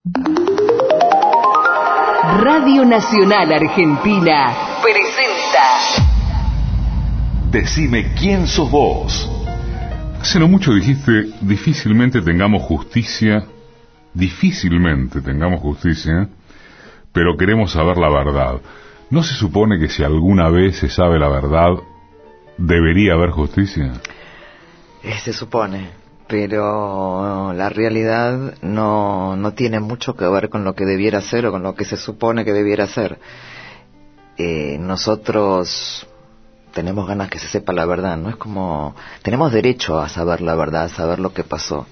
Radio Nacional Argentina presenta Decime quién sos vos. Hace no mucho dijiste, difícilmente tengamos justicia, pero queremos saber la verdad. ¿No se supone que si alguna vez se sabe la verdad, debería haber justicia? Se supone, pero la realidad no tiene mucho que ver con lo que debiera ser o con lo que se supone que debiera ser. Nosotros tenemos ganas que se sepa la verdad, ¿no? Es como, tenemos derecho a saber la verdad, a saber lo que pasó.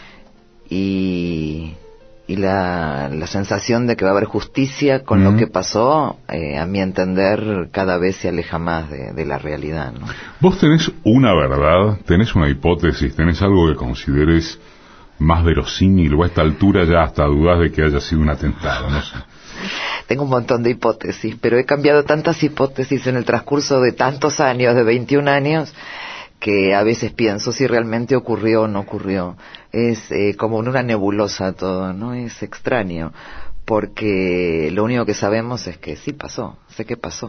Y la sensación de que va a haber justicia con lo que pasó, a mi entender, cada vez se aleja más de la realidad, ¿no? ¿Vos tenés una verdad, tenés una hipótesis, tenés algo que consideres más verosímil, o a esta altura ya hasta dudás de que haya sido un atentado? No sé. Tengo un montón de hipótesis, pero he cambiado tantas hipótesis en el transcurso de tantos años, de 21 años, que a veces pienso si realmente ocurrió o no ocurrió. Es como en una nebulosa todo, ¿no? Es extraño, porque lo único que sabemos es que sí pasó, sé que pasó.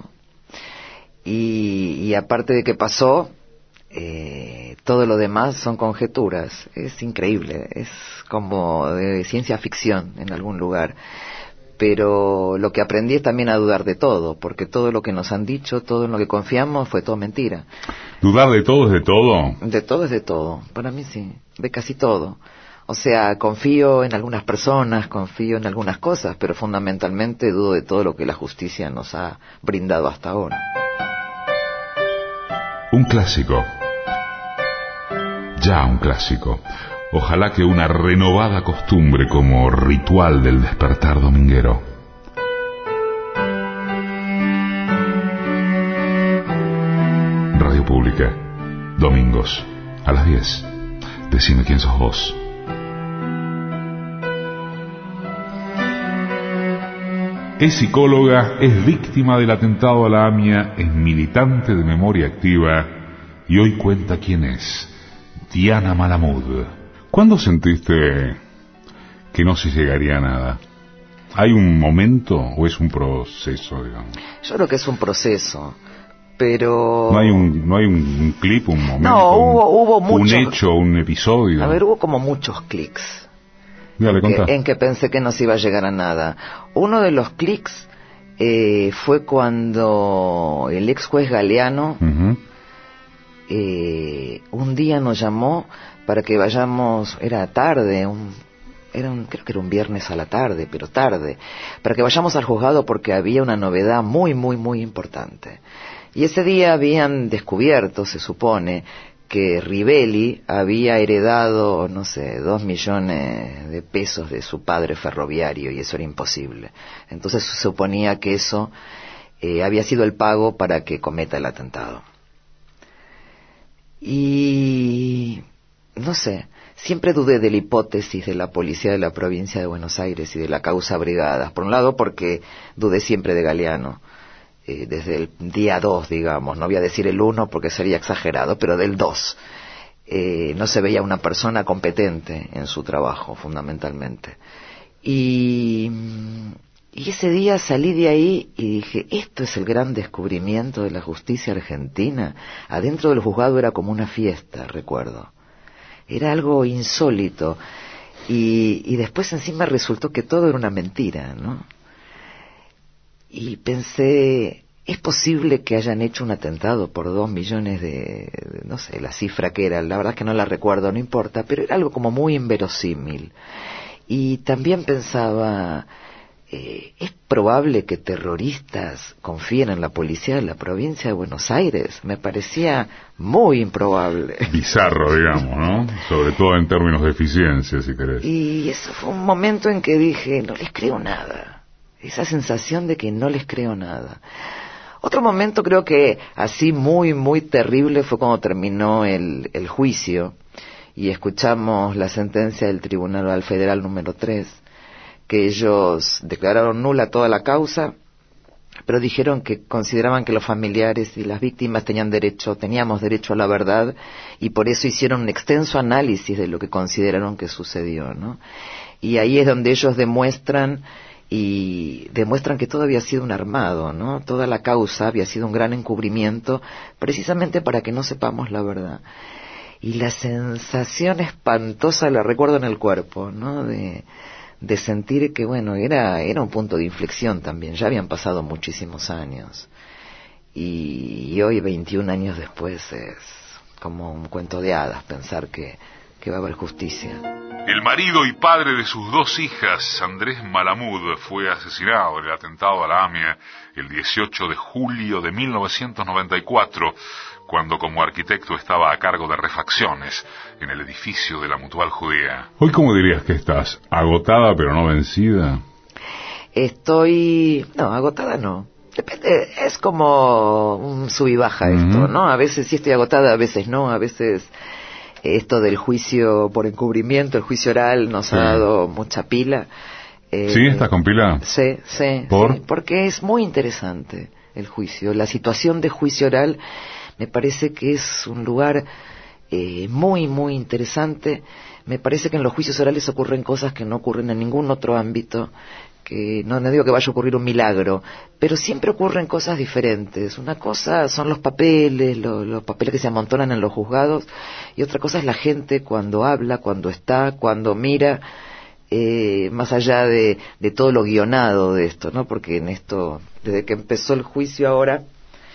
Y aparte de que pasó, todo lo demás son conjeturas. Es increíble, es como de ciencia ficción en algún lugar. Pero lo que aprendí es también a dudar de todo, porque todo lo que nos han dicho, todo en lo que confiamos, fue todo mentira. ¿Dudar de todo es de todo? De todo es de todo, para mí sí, de casi todo. O sea, confío en algunas personas, confío en algunas cosas, pero fundamentalmente dudo de todo lo que la justicia nos ha brindado hasta ahora. Un clásico. Ya un clásico. Ojalá que una renovada costumbre como ritual del despertar dominguero. Radio Pública, domingos, a las 10. Decime quién sos vos. Es psicóloga, es víctima del atentado a la AMIA, es militante de Memoria Activa y hoy cuenta quién es. Diana Malamud. ¿Cuándo sentiste que no se llegaría a nada? ¿Hay un momento o es un proceso, digamos? Yo creo que es un proceso, pero... ¿No hay un clip, un momento? No, hubo muchos... ¿Un hecho, un episodio? A ver, hubo como muchos clics. Dale, contá. En que pensé que no se iba a llegar a nada. Uno de los clics fue cuando el ex juez Galeano un día nos llamó para que vayamos, era tarde, creo que era un viernes a la tarde, pero tarde, para que vayamos al juzgado porque había una novedad muy, muy, muy importante. Y ese día habían descubierto, se supone, que Rivelli había heredado, no sé, 2 millones de pesos de su padre ferroviario, y eso era imposible. Entonces se suponía que eso había sido el pago para que cometa el atentado. Y... no sé, siempre dudé de la hipótesis de la policía de la provincia de Buenos Aires y de la causa Brigadas. Por un lado, porque dudé siempre de Galeano, desde el día 2, digamos. No voy a decir el 1 porque sería exagerado, pero del 2. No se veía una persona competente en su trabajo, fundamentalmente. Y ese día salí de ahí y dije, esto es el gran descubrimiento de la justicia argentina. Adentro del juzgado era como una fiesta, recuerdo. Era algo insólito. Y después encima resultó que todo era una mentira, ¿no? Y pensé, ¿es posible que hayan hecho un atentado por 2 millones no sé, la cifra que era, la verdad es que no la recuerdo, no importa, pero era algo como muy inverosímil. Y también pensaba, ¿es probable que terroristas confíen en la policía de la provincia de Buenos Aires? Me parecía muy improbable. Bizarro, digamos, ¿no? Sobre todo en términos de eficiencia, si querés. Y eso fue un momento en que dije, no les creo nada. Esa sensación de que no les creo nada. Otro momento creo que así muy, muy terrible fue cuando terminó el juicio y escuchamos la sentencia del Tribunal Federal número 3, que ellos declararon nula toda la causa, pero dijeron que consideraban que los familiares y las víctimas teníamos derecho a la verdad, y por eso hicieron un extenso análisis de lo que consideraron que sucedió, ¿no? y ahí es donde ellos demuestran que todo había sido un armado, ¿no? Toda la causa había sido un gran encubrimiento, precisamente para que no sepamos la verdad. Y la sensación espantosa la recuerdo en el cuerpo, ¿no? De sentir que, bueno, era un punto de inflexión también. Ya habían pasado muchísimos años. Y hoy, 21 años después, es como un cuento de hadas pensar que va a haber justicia. El marido y padre de sus 2 hijas, Andrés Malamud, fue asesinado en el atentado a la AMIA el 18 de julio de 1994, cuando como arquitecto estaba a cargo de refacciones en el edificio de la Mutual Judía. ¿Hoy cómo dirías que estás? ¿Agotada pero no vencida? No, agotada no. Depende, es como un sub y baja esto, ¿no? A veces sí estoy agotada, a veces no, a veces esto del juicio por encubrimiento, el juicio oral nos ha dado mucha pila. ¿Sí? ¿Estás con pila? Sí. ¿Por? Sí, porque es muy interesante el juicio. La situación de juicio oral me parece que es un lugar muy, muy interesante. Me parece que en los juicios orales ocurren cosas que no ocurren en ningún otro ámbito, que no digo que vaya a ocurrir un milagro, pero siempre ocurren cosas diferentes. Una cosa son los papeles, los papeles que se amontonan en los juzgados, y otra cosa es la gente cuando habla, cuando está, cuando mira, más allá de todo lo guionado de esto, ¿no? Porque en esto, desde que empezó el juicio ahora,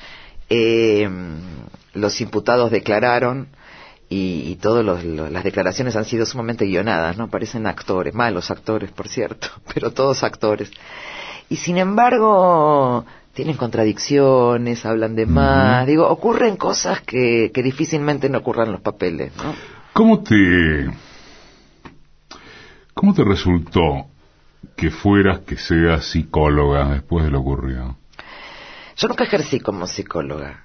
los imputados declararon, y todas las declaraciones han sido sumamente guionadas, ¿no? Parecen actores, malos actores, por cierto, pero todos actores. Y sin embargo, tienen contradicciones, hablan de más, ocurren cosas que difícilmente no ocurran en los papeles, ¿no? ¿Cómo te resultó que seas psicóloga después de lo ocurrido? Yo nunca ejercí como psicóloga,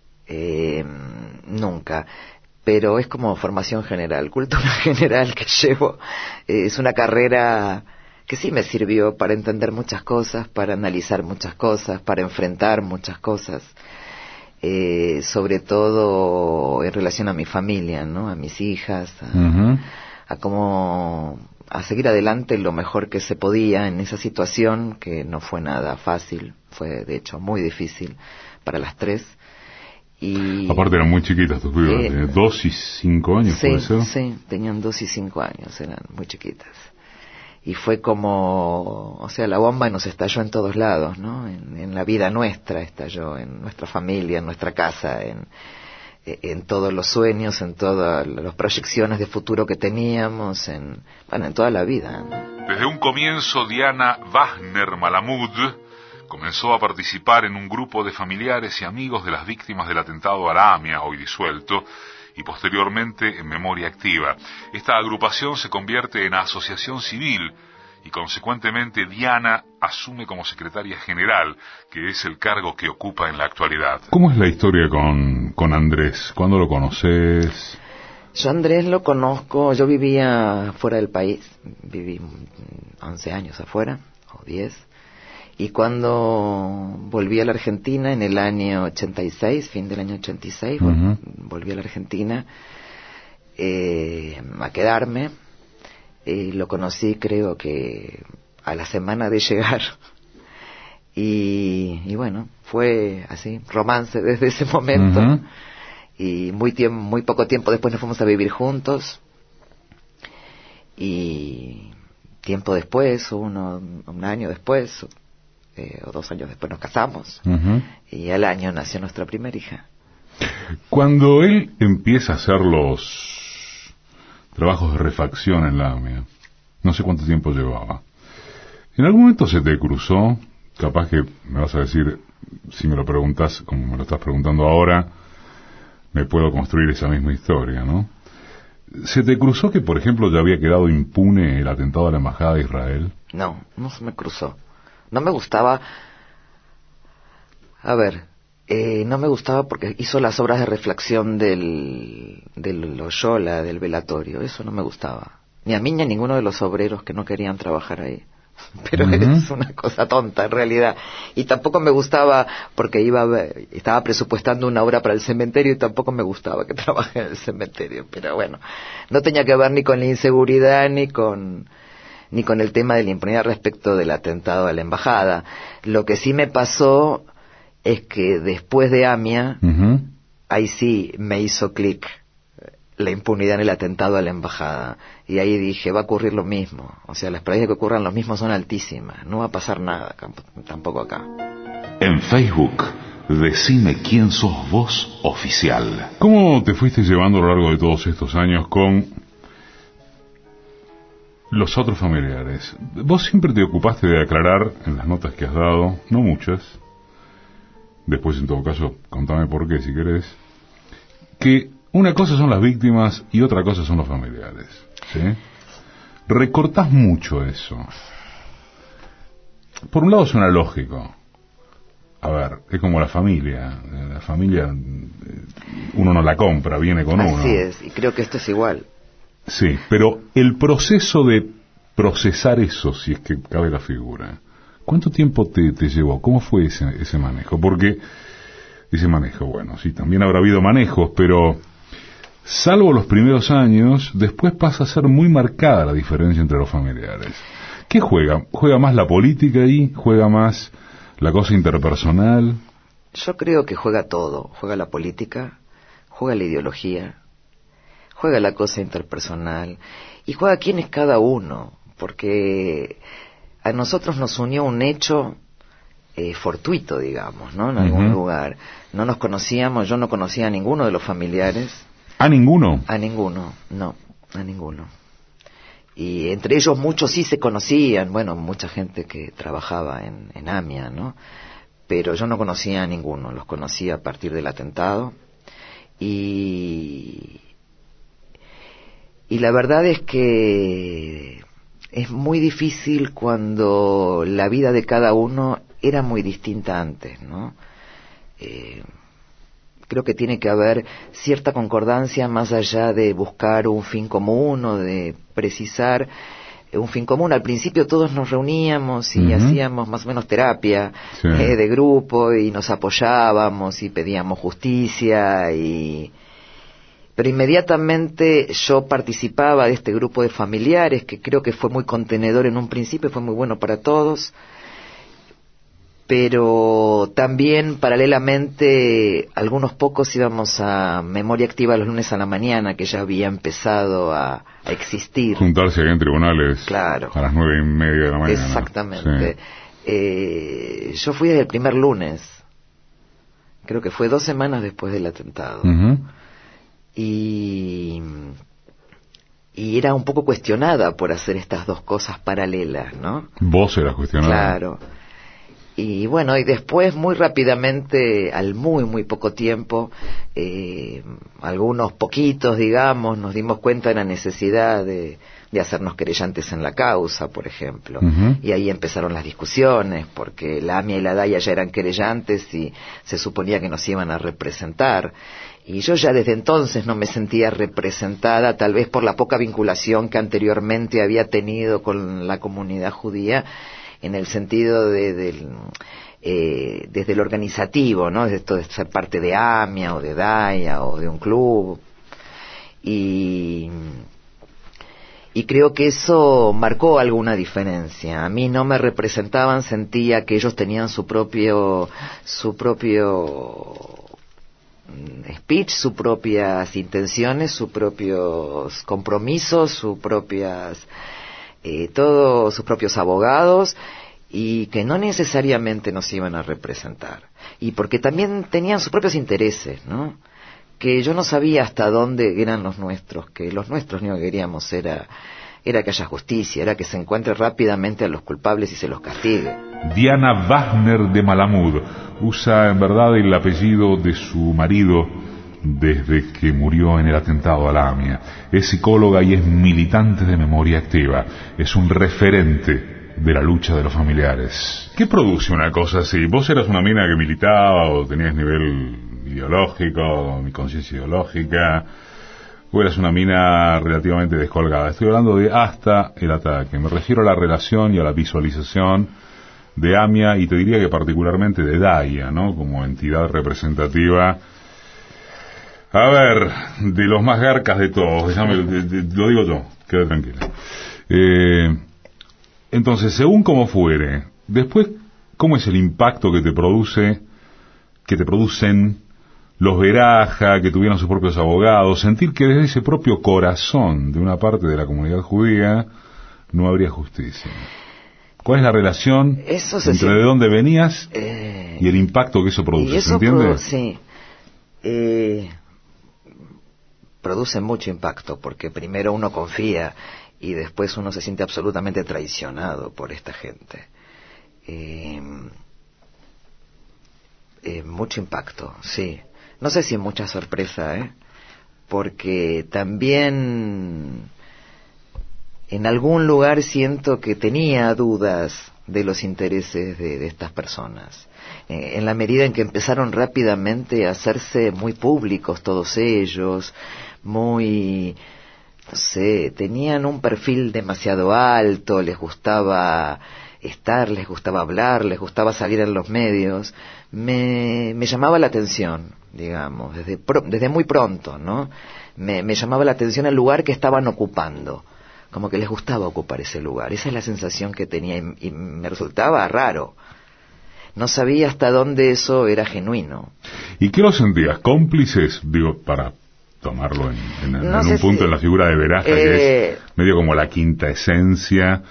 nunca. Pero es como formación general, cultura general que llevo. Es una carrera que sí me sirvió para entender muchas cosas, para analizar muchas cosas, para enfrentar muchas cosas, sobre todo en relación a mi familia, ¿no? A mis hijas, a cómo a seguir adelante lo mejor que se podía en esa situación que no fue nada fácil, fue de hecho muy difícil para las 3. Y aparte eran muy chiquitas tus pibas, 2 y 5 años, ¿puede ser? Sí, tenían 2 y 5 años, eran muy chiquitas. Y fue como, o sea, la bomba nos estalló en todos lados, ¿no? En la vida nuestra estalló, en nuestra familia, en nuestra casa, en todos los sueños, en todas las proyecciones de futuro que teníamos, en toda la vida, ¿no? Desde un comienzo, Diana Wagner Malamud comenzó a participar en un grupo de familiares y amigos de las víctimas del atentado a la AMIA, hoy disuelto, y posteriormente en Memoria Activa. Esta agrupación se convierte en asociación civil y consecuentemente Diana asume como secretaria general, que es el cargo que ocupa en la actualidad. ¿Cómo es la historia con Andrés? ¿Cuándo lo conoces? Yo Andrés lo conozco, yo vivía fuera del país, viví 11 años afuera, o 10. Y cuando volví a la Argentina en el año 86, fin del año 86, volví a la Argentina a quedarme. Lo conocí creo que a la semana de llegar. Y bueno, fue así, romance desde ese momento. Y muy poco tiempo después nos fuimos a vivir juntos. Y tiempo después, un año después, o 2 años después nos casamos, y al año nació nuestra primera hija. Cuando él empieza a hacer los trabajos de refacción en la AMIA, no sé cuánto tiempo llevaba, ¿en algún momento se te cruzó? Capaz que me vas a decir, si me lo preguntas como me lo estás preguntando ahora, me puedo construir esa misma historia, ¿no? ¿Se te cruzó que, por ejemplo, ya había quedado impune el atentado a la Embajada de Israel? No se me cruzó. No me gustaba, no me gustaba porque hizo las obras de reflexión del Loyola, del velatorio, eso no me gustaba. Ni a mí ni a ninguno de los obreros que no querían trabajar ahí. Pero es una cosa tonta en realidad. Y tampoco me gustaba porque estaba presupuestando una obra para el cementerio y tampoco me gustaba que trabaje en el cementerio. Pero bueno, no tenía que ver ni con la inseguridad ni con ni con el tema de la impunidad respecto del atentado a la embajada. Lo que sí me pasó es que después de AMIA, ahí sí me hizo clic la impunidad en el atentado a la embajada. Y ahí dije, va a ocurrir lo mismo. O sea, las probabilidades de que ocurran lo mismo son altísimas. No va a pasar nada tampoco acá. En Facebook, Decime quién sos vos oficial. ¿Cómo te fuiste llevando a lo largo de todos estos años con los otros familiares? Vos siempre te ocupaste de aclarar en las notas que has dado, no muchas, después en todo caso contame por qué si querés, que una cosa son las víctimas y otra cosa son los familiares, ¿sí? Recortás mucho eso. Por un lado suena lógico. A ver, es como la familia uno no la compra, viene con uno. Así es, y creo que esto es igual. Sí, pero el proceso de procesar eso, si es que cabe la figura, ¿cuánto tiempo te llevó? ¿Cómo fue ese manejo? Porque ese manejo, bueno, sí, también habrá habido manejos, pero salvo los primeros años, después pasa a ser muy marcada la diferencia entre los familiares. ¿Qué juega? ¿Juega más la política ahí? ¿Juega más la cosa interpersonal? Yo creo que juega todo. Juega la política, juega la ideología, juega la cosa interpersonal y juega quién es cada uno, porque a nosotros nos unió un hecho fortuito, digamos, ¿no? En algún lugar. No nos conocíamos, yo no conocía a ninguno de los familiares. ¿A ninguno? A ninguno, no, a ninguno. Y entre ellos muchos sí se conocían, bueno, mucha gente que trabajaba en AMIA, ¿no? Pero yo no conocía a ninguno, los conocí a partir del atentado. Y la verdad es que es muy difícil cuando la vida de cada uno era muy distinta antes, ¿no? Creo que tiene que haber cierta concordancia más allá de buscar un fin común o de precisar un fin común. Al principio todos nos reuníamos y hacíamos más o menos terapia de grupo y nos apoyábamos y pedíamos justicia pero inmediatamente yo participaba de este grupo de familiares que creo que fue muy contenedor en un principio, fue muy bueno para todos. Pero también paralelamente algunos pocos íbamos a Memoria Activa los lunes a la mañana, que ya había empezado a existir. Juntarse ahí en tribunales, claro, a las 9:30 de la mañana. Exactamente. Sí. Yo fui desde el primer lunes, creo que fue 2 semanas después del atentado. Y era un poco cuestionada por hacer estas dos cosas paralelas, ¿no? ¿Vos eras cuestionada? Claro. Y bueno, y después muy rápidamente, al muy poco tiempo, algunos poquitos, digamos, nos dimos cuenta de la necesidad de hacernos querellantes en la causa, por ejemplo. Y ahí empezaron las discusiones, porque la AMIA y la DAIA ya eran querellantes y se suponía que nos iban a representar. Y yo ya desde entonces no me sentía representada, tal vez por la poca vinculación que anteriormente había tenido con la comunidad judía, en el sentido desde lo organizativo, ¿no? De esto de ser parte de AMIA o de DAIA o de un club. Y creo que eso marcó alguna diferencia. A mí no me representaban, sentía que ellos tenían su propio speech, sus propias intenciones, sus propios compromisos, sus propios abogados, y que no necesariamente nos iban a representar. Y porque también tenían sus propios intereses, ¿no? Que yo no sabía hasta dónde eran los nuestros, que los nuestros lo que queríamos era que haya justicia, era que se encuentre rápidamente a los culpables y se los castigue. Diana Wagner de Malamud usa en verdad el apellido de su marido desde que murió en el atentado a la AMIA. Es psicóloga y es militante de Memoria Activa. Es un referente de la lucha de los familiares. ¿Qué produce una cosa así? ¿Vos eras una mina que militaba o tenías nivel ideológico, mi conciencia ideológica? ¿O eras una mina relativamente descolgada? Estoy hablando de hasta el ataque. Me refiero a la relación y a la visualización de AMIA y te diría que particularmente de DAIA, ¿no? Como entidad representativa. A ver, de los más garcas de todos, lo digo yo, quédate tranquila. Entonces, según como fuere, después, ¿cómo es el impacto que te producen los Veraja, que tuvieron sus propios abogados, sentir que desde ese propio corazón de una parte de la comunidad judía no habría justicia? ¿Cuál es la relación entre de dónde venías y el impacto que eso produce? ¿Se entiende? Sí. Produce mucho impacto, porque primero uno confía y después uno se siente absolutamente traicionado por esta gente. Mucho impacto, sí. No sé si mucha sorpresa, porque también en algún lugar siento que tenía dudas de los intereses de estas personas. En la medida en que empezaron rápidamente a hacerse muy públicos todos ellos, muy, no sé, tenían un perfil demasiado alto, les gustaba estar, les gustaba hablar, les gustaba salir en los medios, me llamaba la atención, digamos, desde muy pronto, ¿no? Me llamaba la atención el lugar que estaban ocupando, como que les gustaba ocupar ese lugar. Esa es la sensación que tenía y me resultaba raro. No sabía hasta dónde eso era genuino. ¿Y qué lo sentías? ¿Cómplices? Digo, para tomarlo en un punto en la figura de Veraja, que es medio como la quinta esencia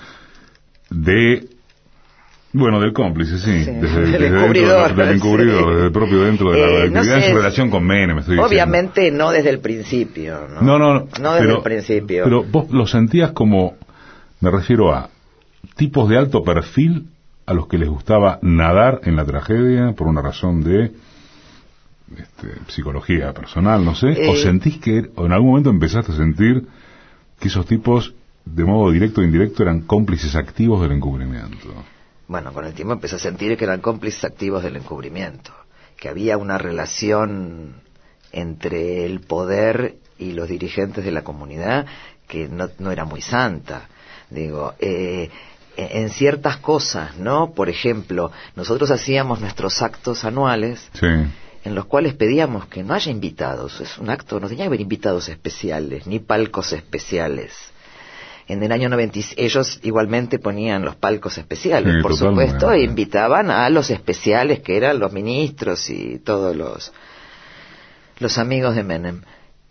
del cómplice, sí. Desde encubridor. Del encubridor, desde el propio dentro de la radicalidad en su relación con Menem, estoy diciendo. Obviamente no desde el principio, ¿no? No desde el principio. Pero vos lo sentías como, me refiero a tipos de alto perfil a los que les gustaba nadar en la tragedia por una razón de psicología personal, no sé, o sentís o en algún momento empezaste a sentir que esos tipos, de modo directo o indirecto, eran cómplices activos del encubrimiento. Bueno, con el tiempo empecé a sentir que eran cómplices activos del encubrimiento, que había una relación entre el poder y los dirigentes de la comunidad que no era muy santa. Digo, en ciertas cosas, ¿no? Por ejemplo, nosotros hacíamos nuestros actos anuales, sí, en los cuales pedíamos que no haya invitados. Es un acto, no tenía que haber invitados especiales, ni palcos especiales. En el año 90 ellos igualmente ponían los palcos especiales, sí, por supuesto, e invitaban a los especiales, que eran los ministros y todos los amigos de Menem.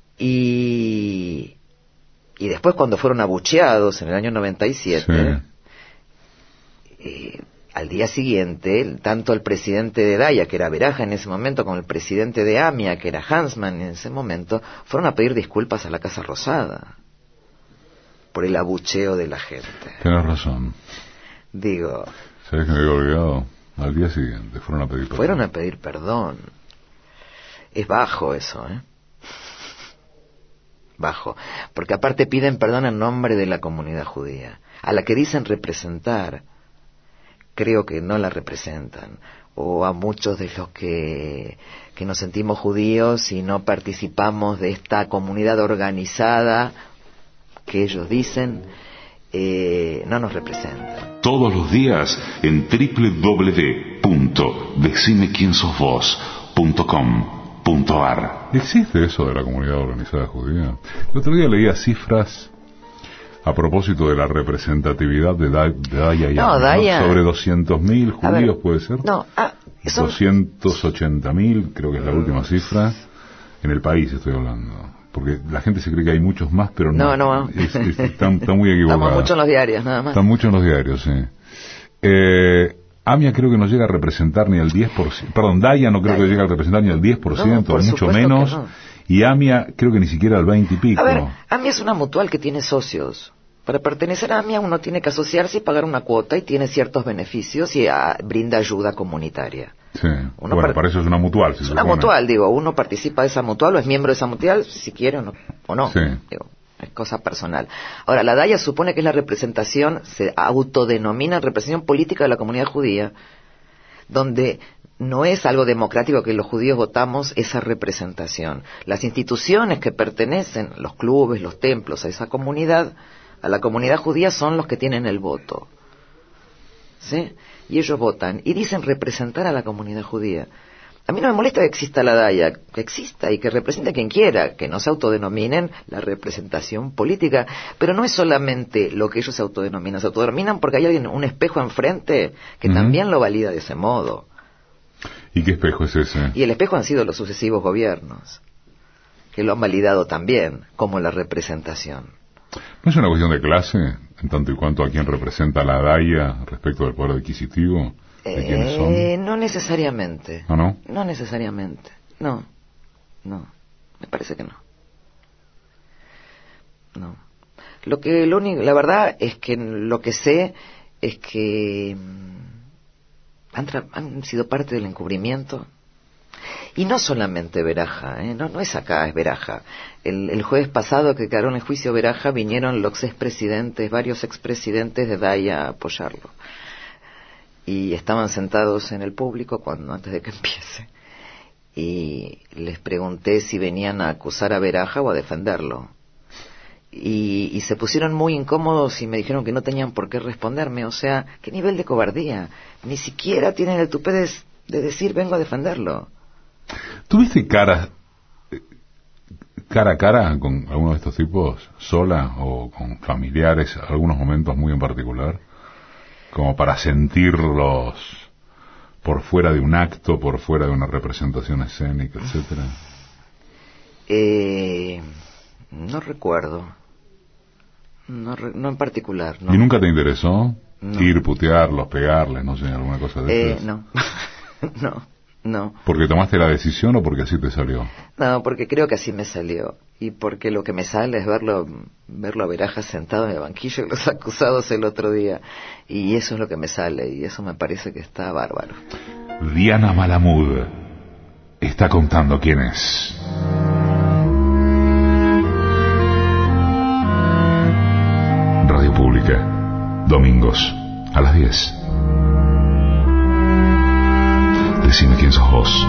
Y después, cuando fueron abucheados en el año 97, al día siguiente, tanto el presidente de Daya, que era Veraja en ese momento, como el presidente de AMIA, que era Hansman en ese momento, fueron a pedir disculpas a la Casa Rosada por el abucheo de la gente. Tienes razón. Digo... ¿Sabes que me había olvidado? Al día siguiente fueron a pedir perdón. Fueron a pedir perdón. Es bajo eso, Bajo. Porque aparte piden perdón en nombre de la comunidad judía, a la que dicen representar. Creo que no la representan, o a muchos de los que nos sentimos judíos y no participamos de esta comunidad organizada que ellos dicen, no nos representan. Todos los días en www.decimequiensosvos.com.ar. ¿Existe eso de la comunidad organizada judía? El otro día leía cifras a propósito de la representatividad de Daya y Amia, sobre 200.000 judíos, ¿puede ser? 280.000, creo que es la última cifra, en el país estoy hablando. Porque la gente se cree que hay muchos más, pero no. Están muy equivocados. Estamos mucho en los diarios, nada más. Están mucho en los diarios, sí. AMIA creo que no llega a representar ni el 10%. Perdón, Daya no creo que llegue a representar ni el 10%, mucho menos. No. Y AMIA creo que ni siquiera el 20 y pico. A ver, AMIA es una mutual que tiene socios. Para pertenecer a AMIA uno tiene que asociarse y pagar una cuota y tiene ciertos beneficios y brinda ayuda comunitaria. Sí, para eso es una mutual. Es una mutual, digo, uno participa de esa mutual o es miembro de esa mutual si quiere o no. Sí. Digo, es cosa personal. Ahora, la Daya supone que es la representación, se autodenomina representación política de la comunidad judía, donde no es algo democrático que los judíos votamos esa representación. Las instituciones que pertenecen, los clubes, los templos, a esa comunidad, a la comunidad judía, son los que tienen el voto. ¿Sí? Y ellos votan y dicen representar a la comunidad judía. A mí no me molesta que exista la DAIA, que exista y que represente a quien quiera, que no se autodenominen la representación política, pero no es solamente lo que ellos se autodenominan porque hay alguien, un espejo enfrente que también lo valida de ese modo. ¿Y qué espejo es ese? Y el espejo han sido los sucesivos gobiernos, que lo han validado también como la representación. ¿No es una cuestión de clase, en tanto y cuanto a quién representa la DAIA respecto del poder adquisitivo? ¿De quiénes son? No necesariamente. ¿Ah, no? No necesariamente. No. Me parece que no. No. La verdad es que lo que sé es que han sido parte del encubrimiento. Y no solamente Beraja, no es acá, es Beraja. El jueves pasado que quedaron en juicio Beraja, vinieron los expresidentes, varios expresidentes de DAIA a apoyarlo. Y estaban sentados en el público antes de que empiece. Y les pregunté si venían a acusar a Beraja o a defenderlo. Y se pusieron muy incómodos y me dijeron que no tenían por qué responderme. O sea, ¿qué nivel de cobardía? Ni siquiera tienen el tupé de decir vengo a defenderlo. ¿Tuviste cara a cara con alguno de estos tipos, sola o con familiares, algunos momentos muy en particular? Como para sentirlos por fuera de un acto, por fuera de una representación escénica, etcétera. No recuerdo. No en particular. No. ¿Y nunca te interesó No. ir, putearlos, pegarles, no sé, alguna cosa de esas? No. ¿Porque tomaste la decisión o porque así te salió? No, porque creo que así me salió. Y porque lo que me sale es verlo a Beraja sentado en el banquillo de los acusados el otro día. Y eso es lo que me sale, y eso me parece que está bárbaro. Diana Malamud está contando quién es. Radio Pública, domingos a las 10. Decime quién sos vos.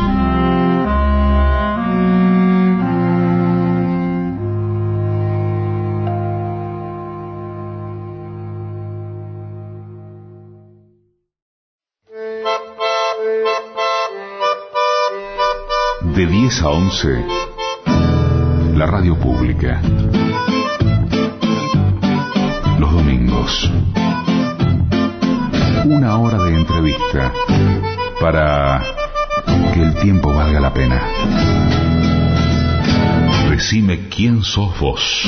De 10 a 11, la radio pública. Los domingos, 1 hora de entrevista para que el tiempo valga la pena. Decime quién sos vos.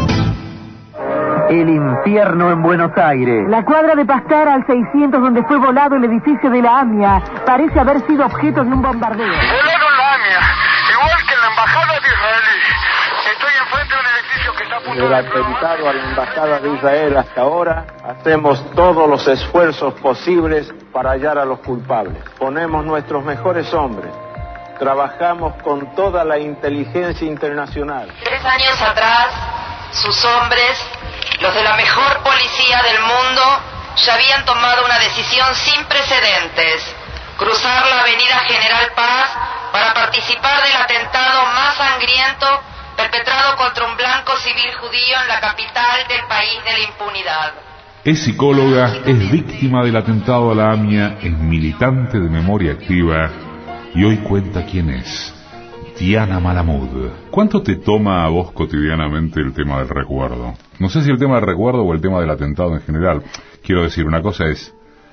El infierno en Buenos Aires. La cuadra de Pastar al 600 donde fue volado el edificio de la AMIA parece haber sido objeto de un bombardeo. Volaron la AMIA, igual que la embajada de Israel. Estoy enfrente de un edificio que está a punto de... Desde el atentado a la embajada de Israel hasta ahora, hacemos todos los esfuerzos posibles para hallar a los culpables. Ponemos nuestros mejores hombres. Trabajamos con toda la inteligencia internacional. 3 años atrás, sus hombres, los de la mejor policía del mundo, ya habían tomado una decisión sin precedentes: cruzar la avenida General Paz para participar del atentado más sangriento perpetrado contra un blanco civil judío en la capital del país de la impunidad. Es psicóloga, es víctima del atentado a la AMIA, es militante de Memoria Activa y hoy cuenta quién es. Diana Malamud. ¿Cuánto te toma a vos cotidianamente el tema del recuerdo? No sé si el tema del recuerdo o el tema del atentado en general. Quiero decir, una cosa es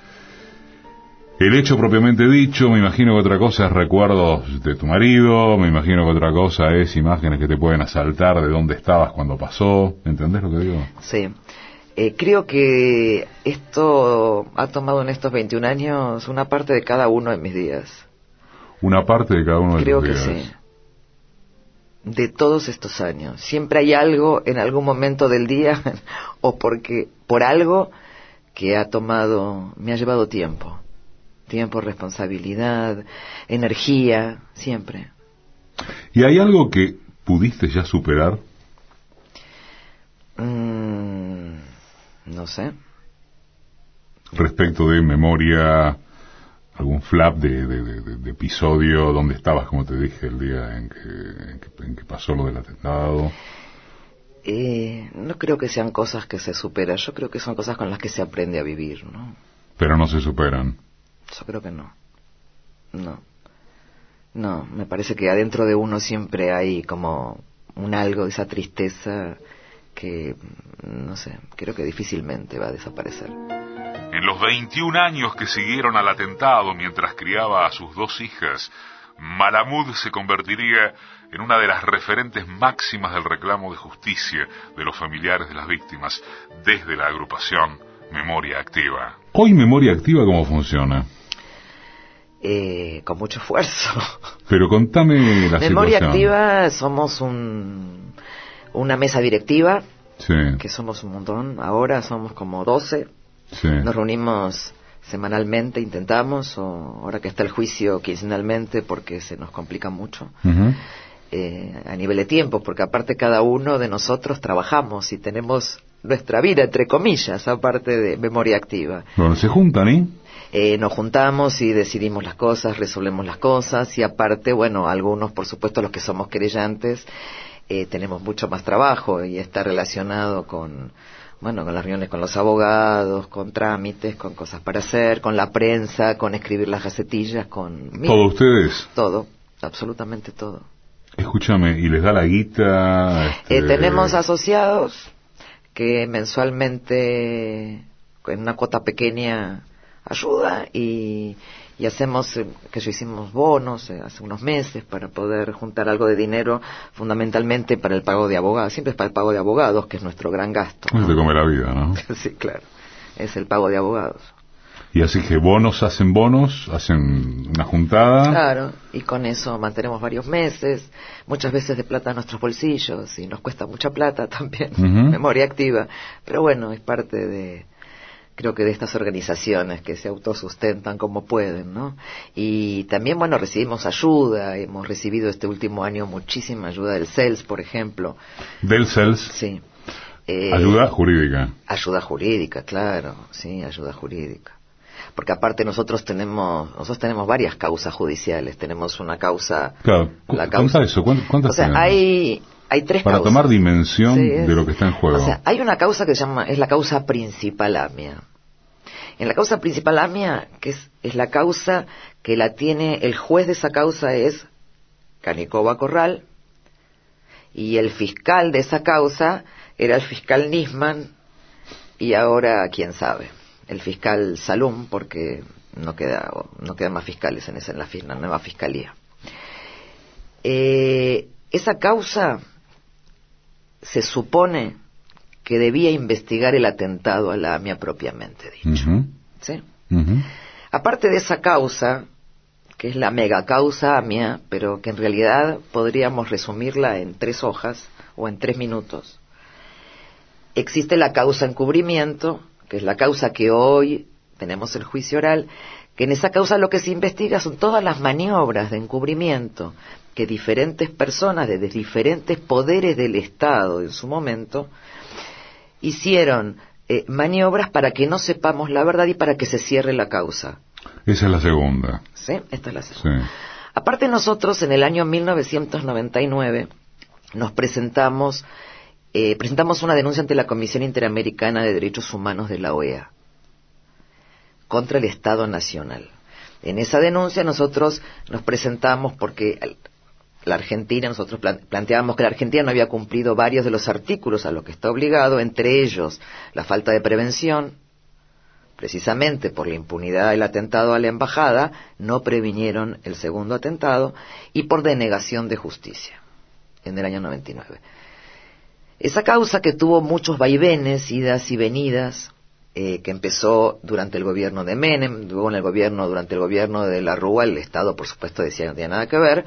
el hecho propiamente dicho, me imagino que otra cosa es recuerdos de tu marido, me imagino que otra cosa es imágenes que te pueden asaltar de dónde estabas cuando pasó. ¿Entendés lo que digo? Sí. Creo que esto ha tomado en estos 21 años una parte de cada uno de mis días. Una parte de cada uno de tus días. Creo que sí. De todos estos años. Siempre hay algo en algún momento del día o por algo que me ha llevado tiempo. Tiempo, responsabilidad, energía, siempre. ¿Y hay algo que pudiste ya superar? No sé. Respecto de memoria, algún flap de episodio donde estabas, como te dije, el día en que pasó lo del atentado. No creo que sean cosas que se superan. Yo creo que son cosas con las que se aprende a vivir, ¿no? Pero no se superan. Yo creo que no. No. No, me parece que adentro de uno siempre hay como un algo de esa tristeza que, no sé, creo que difícilmente va a desaparecer. En los 21 años que siguieron al atentado mientras criaba a sus 2 hijas, Malamud se convertiría en una de las referentes máximas del reclamo de justicia de los familiares de las víctimas desde la agrupación Memoria Activa. Hoy Memoria Activa, ¿cómo funciona? Con mucho esfuerzo. Pero contame la Memoria situación. Activa somos una mesa directiva, Sí. que somos un montón, ahora somos como 12, Sí. nos reunimos semanalmente, intentamos, o ahora que está el juicio quincenalmente porque se nos complica mucho. Uh-huh. A nivel de tiempo, porque aparte cada uno de nosotros trabajamos y tenemos nuestra vida, entre comillas, aparte de Memoria Activa. Bueno, se juntan, Nos juntamos y decidimos las cosas, resolvemos las cosas, y aparte, bueno, algunos, por supuesto, los que somos querellantes, tenemos mucho más trabajo y está relacionado con las reuniones con los abogados, con trámites, con cosas para hacer, con la prensa, con escribir las gacetillas, con... ¿Todos ustedes? Todo, absolutamente todo. Escúchame, ¿y les da la guita? Tenemos asociados que mensualmente, en una cuota pequeña, ayuda y hacemos, hicimos bonos hace unos meses para poder juntar algo de dinero, fundamentalmente para el pago de abogados. Siempre es para el pago de abogados, que es nuestro gran gasto, ¿no? Es de comer la vida, ¿no? Sí, claro, es el pago de abogados. Y así que hacen una juntada. Claro, y con eso mantenemos varios meses, muchas veces de plata en nuestros bolsillos, y nos cuesta mucha plata también, Memoria Activa. Pero bueno, es parte creo que de estas organizaciones que se autosustentan como pueden, ¿no? Y también, bueno, recibimos ayuda, hemos recibido este último año muchísima ayuda del CELS, por ejemplo. ¿Del CELS? Sí. Ayuda jurídica. Ayuda jurídica, claro, sí, ayuda jurídica. Porque aparte nosotros tenemos varias causas judiciales. Tenemos una causa... Claro, cuenta eso, ¿cuántas tenemos? Hay 3 causas. Para tomar dimensión de lo que está en juego. O sea, hay una causa que es la causa principal AMIA. En la causa principal AMIA, que es la causa que la tiene, el juez de esa causa es Canicova Corral, y el fiscal de esa causa era el fiscal Nisman, y ahora quién sabe, el fiscal Salum, porque no quedan más fiscales en la nueva fiscalía. Esa causa se supone que debía investigar el atentado a la AMIA propiamente dicho. Uh-huh. ¿Sí? Uh-huh. Aparte de esa causa, que es la megacausa AMIA, pero que en realidad podríamos resumirla en 3 hojas o en 3 minutos, existe la causa encubrimiento, que es la causa que hoy tenemos el juicio oral, que en esa causa lo que se investiga son todas las maniobras de encubrimiento que diferentes personas de diferentes poderes del Estado en su momento hicieron, maniobras para que no sepamos la verdad y para que se cierre la causa. Esa es la segunda. Sí, esta es la segunda. Sí. Aparte nosotros en el año 1999 presentamos una denuncia ante la Comisión Interamericana de Derechos Humanos de la OEA contra el Estado Nacional. En esa denuncia nosotros nos presentamos porque la Argentina, nosotros planteábamos que la Argentina no había cumplido varios de los artículos a los que está obligado, entre ellos la falta de prevención. Precisamente por la impunidad del atentado a la embajada, no previnieron el segundo atentado, y por denegación de justicia, en el año 99. Esa causa que tuvo muchos vaivenes, idas y venidas, que empezó durante el gobierno de Menem, luego durante el gobierno de la Rúa, el Estado, por supuesto, decía que no tenía nada que ver.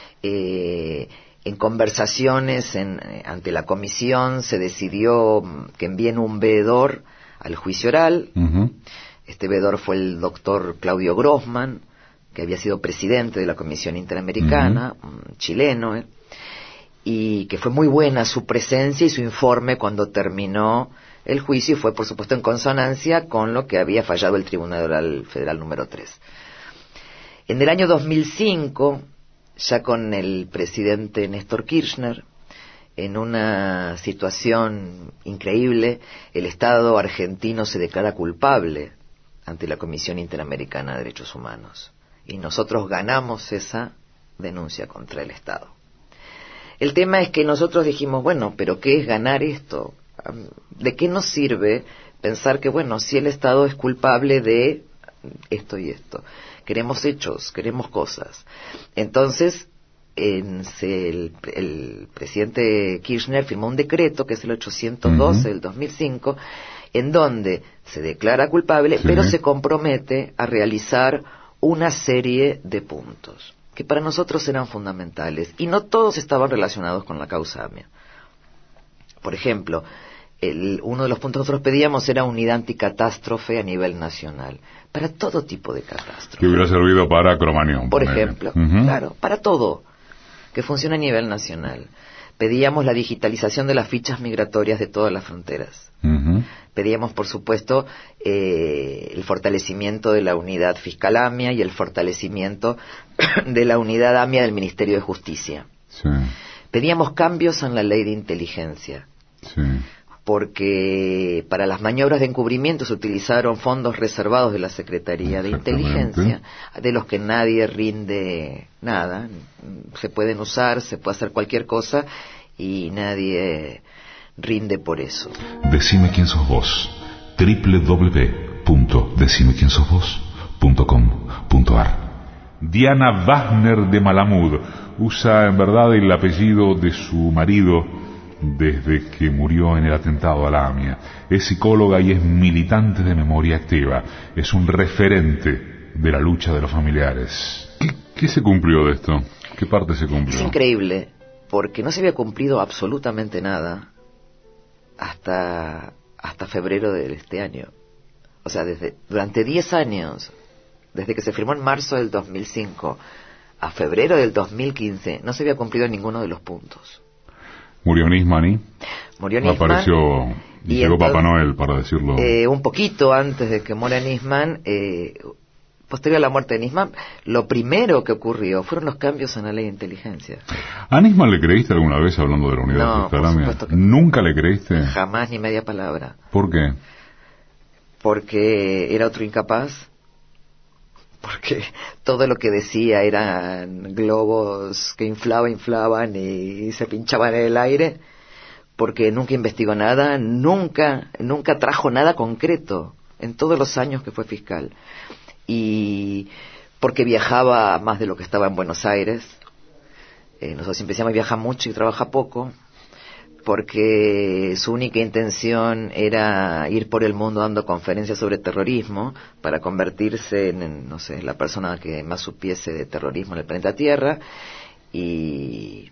En conversaciones ante la comisión se decidió que envíen un veedor al juicio oral. Uh-huh. Este veedor fue el doctor Claudio Grossman, que había sido presidente de la Comisión Interamericana, uh-huh, un chileno, y que fue muy buena su presencia y su informe cuando terminó el juicio, y fue por supuesto en consonancia con lo que había fallado el Tribunal Federal número 3. En el año 2005, ya con el presidente Néstor Kirchner, en una situación increíble, el Estado argentino se declara culpable ante la Comisión Interamericana de Derechos Humanos. Y nosotros ganamos esa denuncia contra el Estado. El tema es que nosotros dijimos, bueno, pero ¿qué es ganar esto? ¿De qué nos sirve pensar que, bueno, si el Estado es culpable de esto y esto? Queremos hechos, queremos cosas. Entonces, el presidente Kirchner firmó un decreto, que es el 812 del 2005, en donde se declara culpable, pero se compromete a realizar una serie de puntos que para nosotros eran fundamentales, y no todos estaban relacionados con la causa AMIA. Por ejemplo, uno de los puntos que nosotros pedíamos era unidad anticatástrofe a nivel nacional, para todo tipo de catástrofe. Que hubiera servido para Cromañón, por ejemplo, claro, para todo, que funcione a nivel nacional. Pedíamos la digitalización de las fichas migratorias de todas las fronteras. Pedíamos, por supuesto, el fortalecimiento de la unidad fiscal AMIA y el fortalecimiento de la unidad AMIA del Ministerio de Justicia. Pedíamos cambios en la ley de inteligencia, porque para las maniobras de encubrimiento se utilizaron fondos reservados de la Secretaría de Inteligencia, de los que nadie rinde nada. Se pueden usar, se puede hacer cualquier cosa y nadie rinde por eso. Decime quién sos vos. www.decimequiensosvos.com.ar. Diana Wagner de Malamud usa en verdad el apellido de su marido desde que murió en el atentado a la AMIA. Es psicóloga y es militante de memoria activa. Es un referente de la lucha de los familiares. ¿Qué se cumplió de esto? ¿Qué parte se cumplió? Es increíble, porque no se había cumplido absolutamente nada hasta febrero de este año. O sea, durante 10 años, desde que se firmó en marzo del 2005 a febrero del 2015, no se había cumplido ninguno de los puntos. Murió Nisman apareció y llegó Papá Noel, para decirlo. Un poquito antes de que muera Nisman, posterior a la muerte de Nisman, lo primero que ocurrió fueron los cambios en la ley de inteligencia. ¿A Nisman le creíste alguna vez hablando de la unidad fiscal AMIA? ¿Nunca le creíste? Jamás, ni media palabra. ¿Por qué? Porque era otro incapaz. Porque todo lo que decía eran globos que inflaban y se pinchaban en el aire, porque nunca investigó nada, nunca trajo nada concreto en todos los años que fue fiscal, y porque viajaba más de lo que estaba en Buenos Aires. Nosotros siempre decíamos viaja mucho y trabaja poco, porque su única intención era ir por el mundo dando conferencias sobre terrorismo para convertirse en la persona que más supiese de terrorismo en el planeta Tierra, y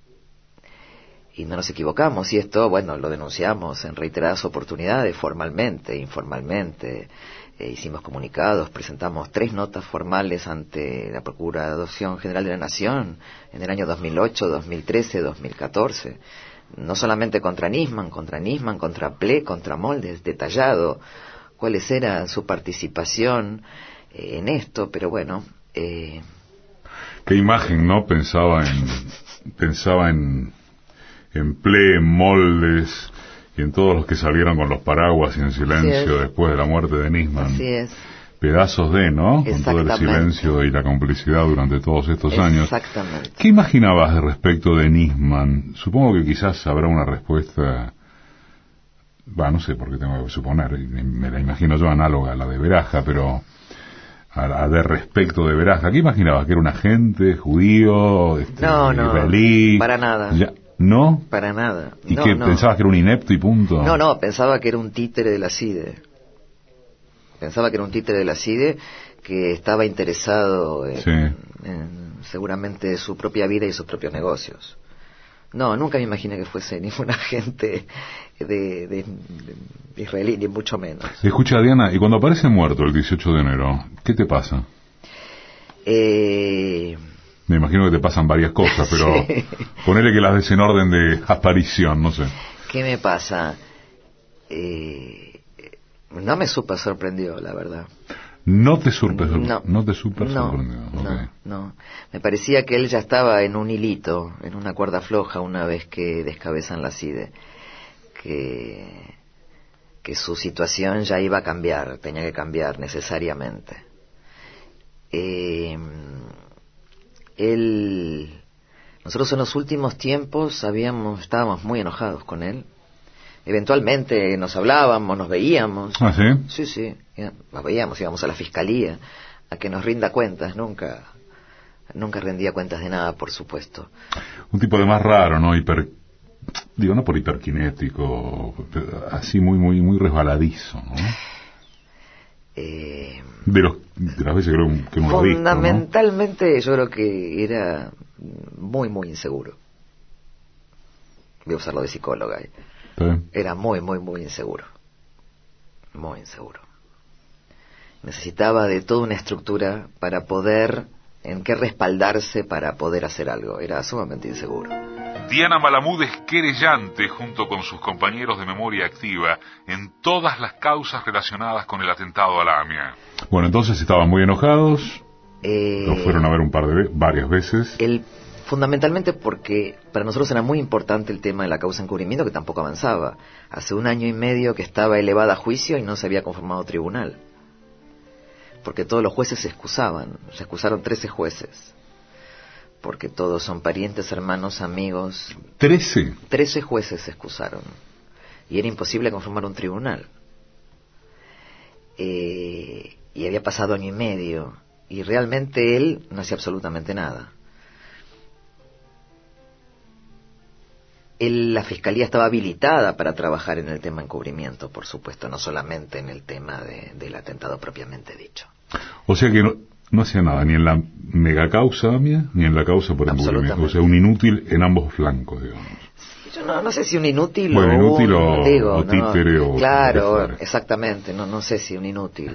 no nos equivocamos, y esto, bueno, lo denunciamos en reiteradas oportunidades, formalmente, informalmente. Hicimos comunicados, presentamos 3 notas formales ante la Procuración General de la Nación en el año 2008, 2013, 2014. No solamente contra Nisman, contra Ple, contra Moldes, detallado cuáles era su participación en esto, pero bueno. ¿Qué imagen, no? Pensaba en Ple, en Moldes y en todos los que salieron con los paraguas y en silencio después de la muerte de Nisman. Así es. Pedazos de, ¿no? Con todo el silencio y la complicidad durante todos estos años. Exactamente. ¿Qué imaginabas de respecto de Nisman? Supongo que quizás habrá una respuesta, no sé por qué tengo que suponer, me la imagino yo análoga a la de Beraja, pero de respecto de Beraja, ¿qué imaginabas? ¿Que era un agente judío, israelí? Para nada. ¿No? Para nada. ¿Y qué, pensabas que era un inepto y punto? No, pensaba que era un títere de la CIDE. Pensaba que era un títere de la CIDE que estaba interesado en seguramente su propia vida y sus propios negocios. No, nunca me imaginé que fuese ningún agente de israelí, ni mucho menos. Escucha, Diana, y cuando aparece muerto el 18 de enero, ¿qué te pasa? Me imagino que te pasan varias cosas, pero ponele que las des en orden de aparición, no sé. ¿Qué me pasa? No me super sorprendió, la verdad. ¿No te sorprendió? No te super sorprendió. No. Me parecía que él ya estaba en un hilito, en una cuerda floja, una vez que descabezan la CIDE. Que su situación ya iba a cambiar, tenía que cambiar necesariamente. Nosotros en los últimos tiempos estábamos muy enojados con él. Eventualmente nos hablábamos, nos veíamos. ¿Ah, sí? Sí, sí, nos veíamos, íbamos a la fiscalía a que nos rinda cuentas. Nunca rendía cuentas de nada, por supuesto. Un tipo de más raro, ¿no? No por hiperkinético, así muy resbaladizo, ¿no? De las veces que uno lo ha visto, ¿no? Fundamentalmente yo creo que era muy inseguro. Voy a usarlo de psicóloga. ¿Sí? Era muy inseguro. Muy inseguro. Necesitaba de toda una estructura para poder, en qué respaldarse para poder hacer algo. Era sumamente inseguro. Diana Malamud es querellante junto con sus compañeros de memoria activa en todas las causas relacionadas con el atentado a la AMIA. Bueno, entonces estaban muy enojados. Lo fueron a ver varias veces. Fundamentalmente porque para nosotros era muy importante el tema de la causa encubrimiento, que tampoco avanzaba. Hace 1 año y medio que estaba elevada a juicio y no se había conformado tribunal. Porque todos los jueces se excusaron 13 jueces. Porque todos son parientes, hermanos, amigos. ¿13? 13 jueces se excusaron. Y era imposible conformar un tribunal. Y había pasado 1 año y medio. Y realmente él no hacía absolutamente nada. La fiscalía estaba habilitada para trabajar en el tema encubrimiento, por supuesto, no solamente en el tema del atentado propiamente dicho. O sea que no hacía nada, ni en la megacausa AMIA, ni en la causa por encubrimiento. O sea, un inútil en ambos flancos, digamos. Sí, yo no sé si un inútil o títere o... Claro, exactamente, no sé si un inútil.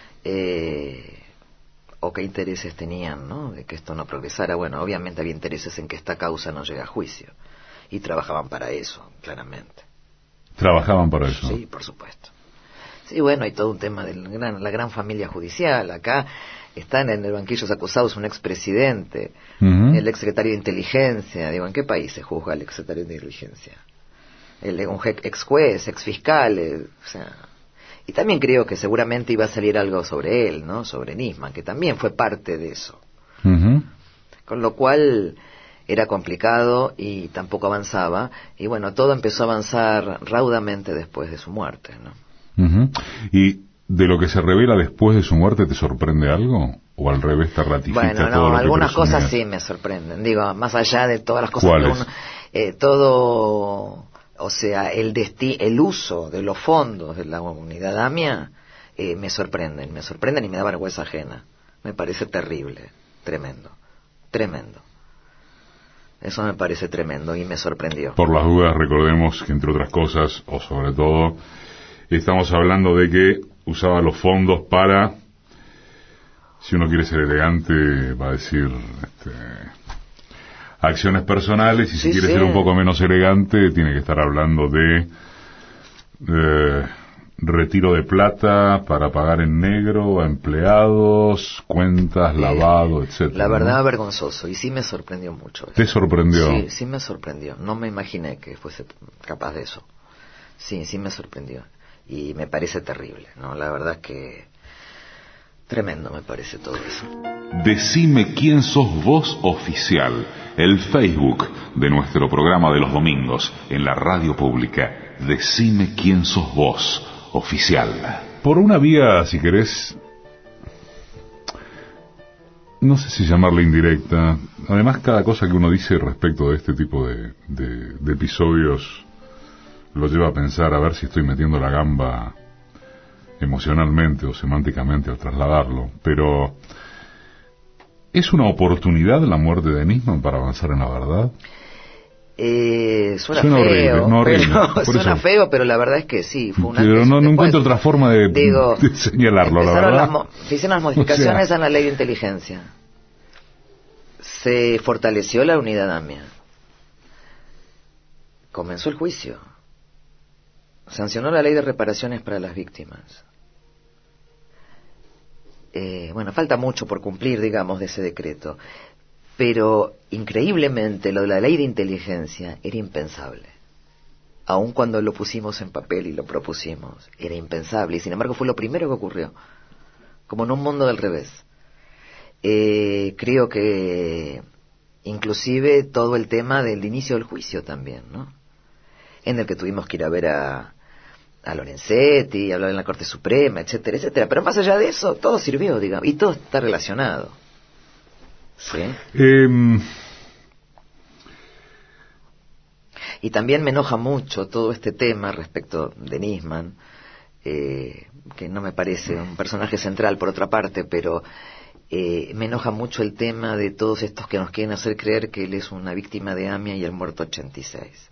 O qué intereses tenían, ¿no?, de que esto no progresara. Bueno, obviamente había intereses en que esta causa no llegue a juicio. Y trabajaban para eso, claramente. ¿Trabajaban para eso? Sí, por supuesto. Sí, bueno, hay todo un tema de la gran familia judicial. Acá están en el banquillo acusados un expresidente, el exsecretario de Inteligencia. Digo, ¿en qué país se juzga al exsecretario de Inteligencia? Un ex juez, ex fiscal, o sea... Y también creo que seguramente iba a salir algo sobre él, ¿no?, sobre Nisman, que también fue parte de eso. Con lo cual... era complicado y tampoco avanzaba, y bueno, todo empezó a avanzar raudamente después de su muerte, ¿no? ¿Y de lo que se revela después de su muerte te sorprende algo? ¿O al revés te ratifica todo lo que presumías? Bueno, algunas cosas sí me sorprenden, digo, más allá de todas las cosas ¿Cuáles? O sea, el uso de los fondos de la unidad AMIA me sorprenden y me da vergüenza ajena. Me parece terrible, tremendo. Eso me parece tremendo y me sorprendió. Por las dudas, recordemos que entre otras cosas, o sobre todo, estamos hablando de que usaba los fondos para, si uno quiere ser elegante, va a decir, acciones personales, y si quiere ser un poco menos elegante, tiene que estar hablando de retiro de plata para pagar en negro a empleados, cuentas, lavado, etcétera. La verdad, vergonzoso, y sí me sorprendió mucho eso. ¿Te sorprendió? Sí me sorprendió, no me imaginé que fuese capaz de eso. Sí me sorprendió, y me parece terrible, ¿no? La verdad es que tremendo me parece todo eso. Decime quién sos vos oficial, el Facebook de nuestro programa de los domingos en la radio pública. Decime quién sos vos oficial. Por una vía, si querés, no sé si llamarla indirecta. Además, cada cosa que uno dice respecto de este tipo de episodios lo lleva a pensar a ver si estoy metiendo la gamba emocionalmente o semánticamente al trasladarlo. Pero, ¿es una oportunidad la muerte de Nisman para avanzar en la verdad? Suena feo, suena feo, pero la verdad es que sí, fue pero no encuentro otra forma de señalarlo, la verdad. Hicieron las modificaciones a la ley de inteligencia, se fortaleció la unidad AMIA, comenzó el juicio, sancionó la ley de reparaciones para las víctimas. Bueno, falta mucho por cumplir, digamos, de ese decreto. Pero, increíblemente, lo de la ley de inteligencia era impensable. Aun cuando lo pusimos en papel y lo propusimos, era impensable. Y sin embargo fue lo primero que ocurrió. Como en un mundo del revés. Creo que inclusive todo el tema del inicio del juicio también, ¿no? En el que tuvimos que ir a ver a Lorenzetti, hablar en la Corte Suprema, etcétera, etcétera. Pero más allá de eso, todo sirvió, digamos, y todo está relacionado. ¿Sí? Y también me enoja mucho todo este tema respecto de Nisman, que no me parece un personaje central por otra parte, pero me enoja mucho el tema de todos estos que nos quieren hacer creer que él es una víctima de AMIA y el muerto 86.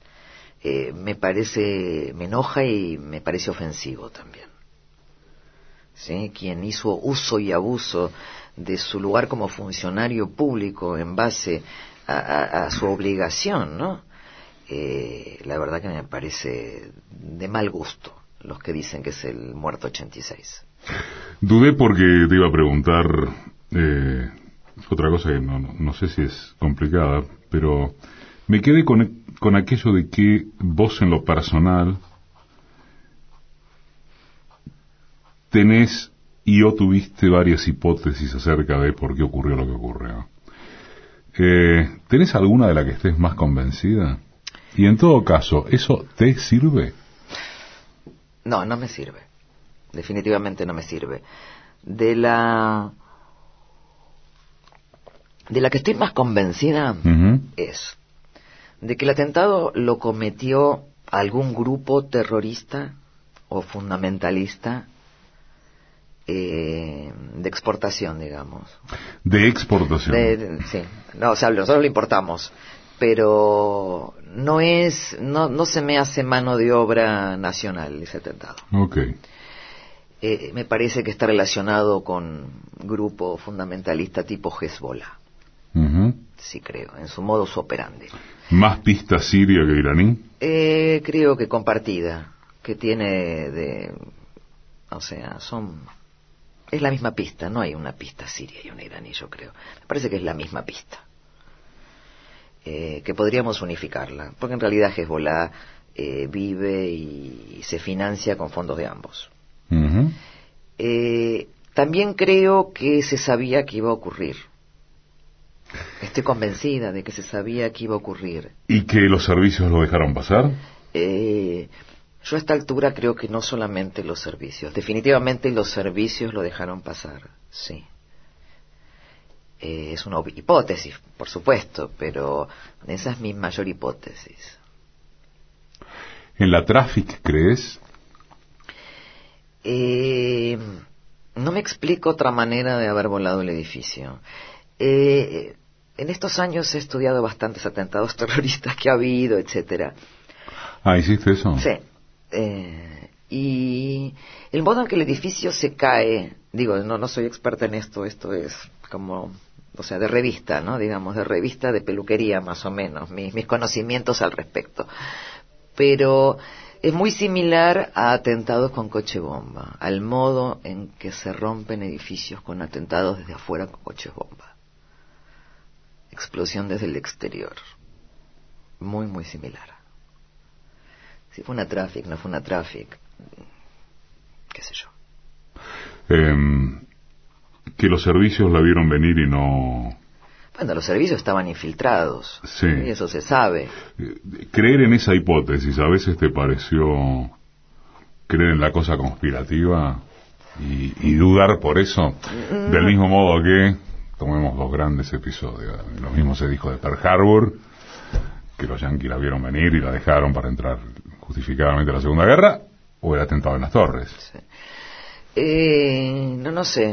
Me enoja y me parece ofensivo también. ¿Sí? Quien hizo uso y abuso de su lugar como funcionario público en base a su obligación, ¿no? La verdad que me parece de mal gusto los que dicen que es el muerto 86. Dudé porque te iba a preguntar otra cosa que no sé si es complicada, pero me quedé con aquello de que vos en lo personal tenés o tuviste varias hipótesis acerca de por qué ocurrió lo que ocurrió. ¿Tenés alguna de la que estés más convencida? Y en todo caso, ¿eso te sirve? No, no me sirve. Definitivamente no me sirve. De la que estoy más convencida es de que el atentado lo cometió algún grupo terrorista o fundamentalista de exportación, digamos. ¿De exportación? Sí. No, o sea, nosotros lo importamos, pero no se me hace mano de obra nacional ese atentado. Okay. Me parece que está relacionado con grupo fundamentalista tipo Hezbollah. Sí, creo, en su modus operandi. ¿Más pista siria que iraní? Creo que compartida, que tiene es la misma pista, no hay una pista siria y una iraní, yo creo. Me parece que es la misma pista. Que podríamos unificarla, porque en realidad Hezbollah vive y se financia con fondos de ambos. También creo que se sabía que iba a ocurrir. Estoy convencida de que se sabía que iba a ocurrir. ¿Y que los servicios lo dejaron pasar? Yo a esta altura creo que no solamente los servicios. Definitivamente los servicios lo dejaron pasar, sí. Es una hipótesis, por supuesto, pero esa es mi mayor hipótesis. ¿En la Traffic crees? No me explico otra manera de haber volado el edificio. En estos años he estudiado bastantes atentados terroristas que ha habido, etcétera. Ah, ¿hiciste eso? Sí. Y el modo en que el edificio se cae, digo, no soy experta en esto es como, o sea, de revista, ¿no? Digamos, de revista de peluquería, más o menos, mis conocimientos al respecto. Pero es muy similar a atentados con coche bomba, al modo en que se rompen edificios con atentados desde afuera con coches bomba. Explosión desde el exterior. Muy, muy similar. Si fue una Traffic, no fue una Traffic, qué sé yo. Que los servicios la vieron venir y no... Bueno, los servicios estaban infiltrados. Sí. Y eso se sabe. Creer en esa hipótesis, ¿a veces te pareció creer en la cosa conspirativa y dudar por eso? Del mismo modo que tomemos dos grandes episodios. Lo mismo se dijo de Pearl Harbor, que los yanquis la vieron venir y la dejaron para entrar justificadamente a la Segunda Guerra, o el atentado en las Torres. Sí. No sé.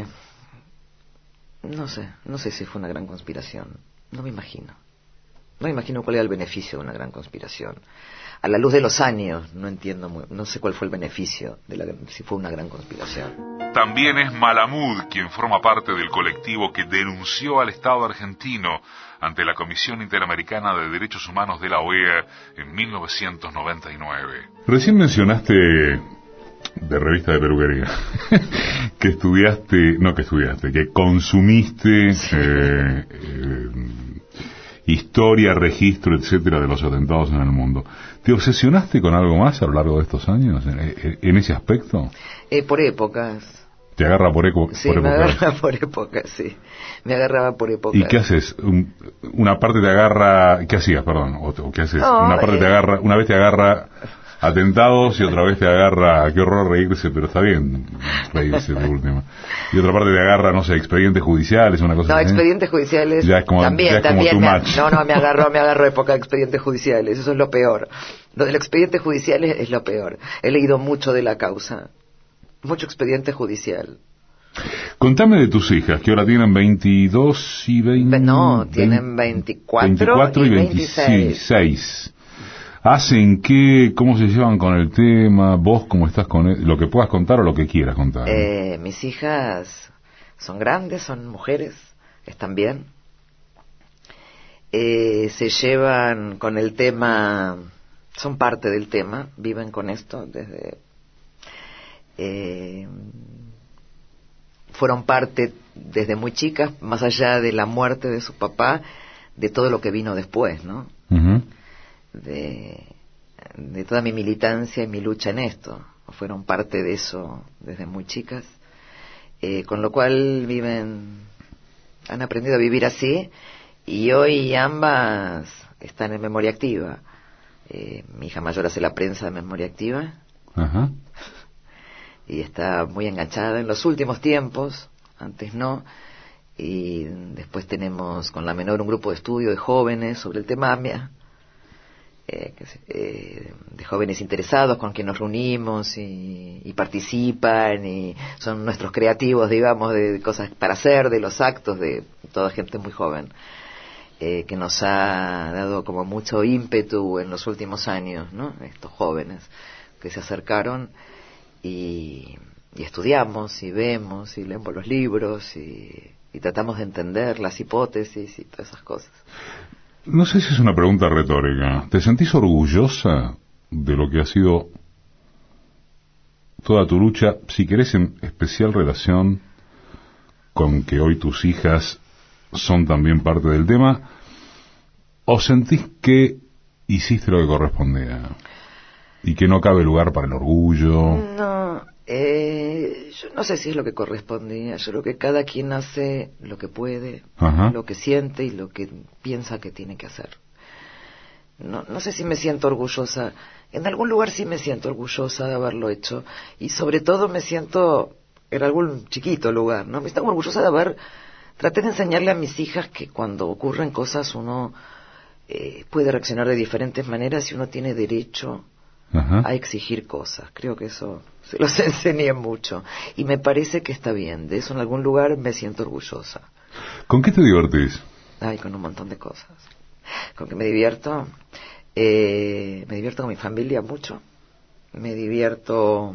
No sé si fue una gran conspiración. No me imagino. No me imagino cuál era el beneficio de una gran conspiración. A la luz de los años, no sé cuál fue el beneficio si fue una gran conspiración. También es Malamud quien forma parte del colectivo que denunció al Estado argentino ante la Comisión Interamericana de Derechos Humanos de la OEA en 1999. Recién mencionaste, de revista de peluquería, que consumiste historia, registro, etcétera, de los atentados en el mundo. ¿Te obsesionaste con algo más a lo largo de estos años en ese aspecto? Por épocas. ¿Te agarra por época? Sí, me agarra por época, sí. Me agarraba por época. ¿Y qué haces? Una parte te agarra... ¿Qué hacías, perdón? ¿O qué haces? No, una parte te agarra... Una vez te agarra atentados y otra vez te agarra... Qué horror reírse, pero está bien reírse de última. Y otra parte te agarra, no sé, expedientes judiciales, una cosa no, así. No, expedientes judiciales... Ya es como, también, ya es también. como too much. No, me agarró época de expedientes judiciales. Eso es lo peor. Lo del expediente judicial es lo peor. He leído mucho de la causa. Mucho expediente judicial. Contame de tus hijas, que ahora tienen 22 y 20... No, tienen 24 y 26. ¿Hacen qué? ¿Cómo se llevan con el tema? ¿Vos cómo estás con él? Lo que puedas contar o lo que quieras contar. Mis hijas son grandes, son mujeres, están bien. Se llevan con el tema, son parte del tema, viven con esto desde... fueron parte desde muy chicas, más allá de la muerte de su papá, de todo lo que vino después, ¿no? Uh-huh. De toda mi militancia y mi lucha en esto. Fueron parte de eso desde muy chicas, con lo cual han aprendido a vivir así, y hoy ambas están en memoria activa. Mi hija mayor hace la prensa de memoria activa. Uh-huh. Y está muy enganchada en los últimos tiempos, antes no, y después tenemos con la menor un grupo de estudio de jóvenes sobre el tema AMIA, de jóvenes interesados con quien nos reunimos y participan, y son nuestros creativos, digamos, de cosas para hacer, de los actos, de toda gente muy joven, que nos ha dado como mucho ímpetu en los últimos años, ¿no? Estos jóvenes que se acercaron y estudiamos y vemos y leemos los libros y tratamos de entender las hipótesis y todas esas cosas. No sé si es una pregunta retórica. ¿Te sentís orgullosa de lo que ha sido toda tu lucha, si querés en especial relación con que hoy tus hijas son también parte del tema, o sentís que hiciste lo que correspondía y que no cabe lugar para el orgullo? No, yo no sé si es lo que correspondía. Yo creo que cada quien hace lo que puede, Ajá. lo que siente y lo que piensa que tiene que hacer. No sé si me siento orgullosa. En algún lugar sí me siento orgullosa de haberlo hecho, y sobre todo me siento en algún chiquito lugar, ¿no? Me siento orgullosa de traté de enseñarle a mis hijas que cuando ocurren cosas uno puede reaccionar de diferentes maneras y uno tiene derecho Ajá. a exigir cosas. Creo que eso se los enseñé mucho y me parece que está bien. De eso en algún lugar me siento orgullosa. ¿Con qué te divertís? Ay, con un montón de cosas. ¿Con qué me divierto? Me divierto con mi familia mucho. Me divierto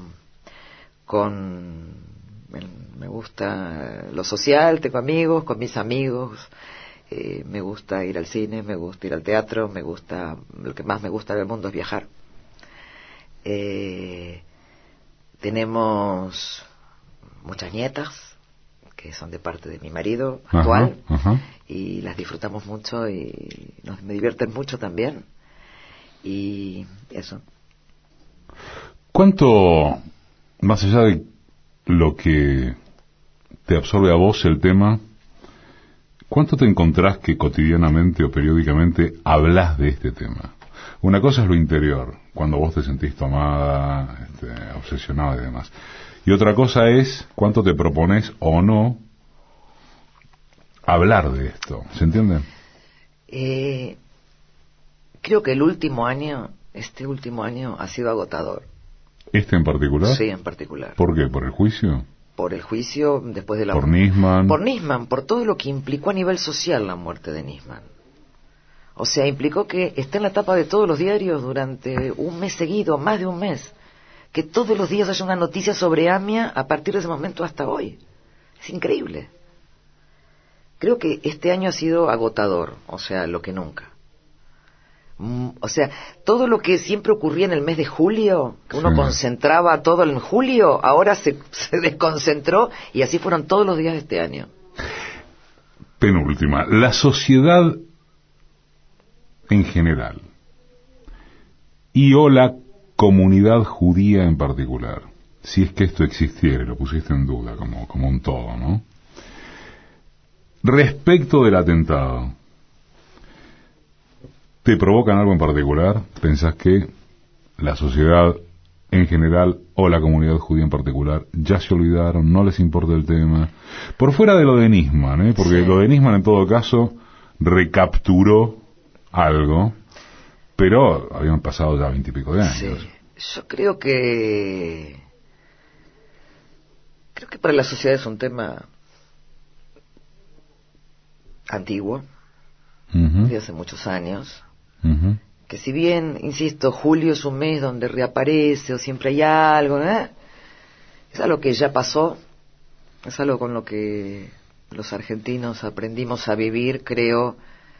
me gusta lo social, tengo amigos, con mis amigos. Me gusta ir al cine, me gusta ir al teatro, lo que más me gusta del mundo es viajar. Tenemos muchas nietas que son de parte de mi marido actual. Ajá. Y las disfrutamos mucho y me divierten mucho también, y eso. ¿Cuánto, más allá de lo que te absorbe a vos el tema, cuánto te encontrás que cotidianamente o periódicamente hablas de este tema? Una cosa es lo interior, cuando vos te sentís tomada, obsesionada y demás. Y otra cosa es cuánto te propones o no hablar de esto. ¿Se entiende? Creo que este último año ha sido agotador. ¿Este en particular? Sí, en particular. ¿Por qué? ¿Por el juicio? Por el juicio, después de la... ¿Por Nisman? Por Nisman, por todo lo que implicó a nivel social la muerte de Nisman. O sea, implicó que está en la tapa de todos los diarios durante un mes seguido, más de un mes. Que todos los días haya una noticia sobre AMIA a partir de ese momento hasta hoy. Es increíble. Creo que este año ha sido agotador, o sea, lo que nunca. O sea, todo lo que siempre ocurría en el mes de julio, que uno concentraba todo en julio, ahora se desconcentró, y así fueron todos los días de este año. Penúltima, la sociedad en general y o la comunidad judía en particular si es que esto existiera, lo pusiste en duda como un todo, ¿no? Respecto del atentado, ¿te provocan algo en particular? ¿Pensás que la sociedad en general o la comunidad judía en particular ya se olvidaron, no les importa el tema? Por fuera de lo de Nisman, ¿eh? Porque lo de Nisman en todo caso recapturó algo, pero habían pasado ya 20 y pico de años. Sí. Yo creo que para la sociedad es un tema antiguo, de hace muchos años, que si bien, insisto, julio es un mes donde reaparece o siempre hay algo, es algo que ya pasó, es algo con lo que los argentinos aprendimos a vivir, creo,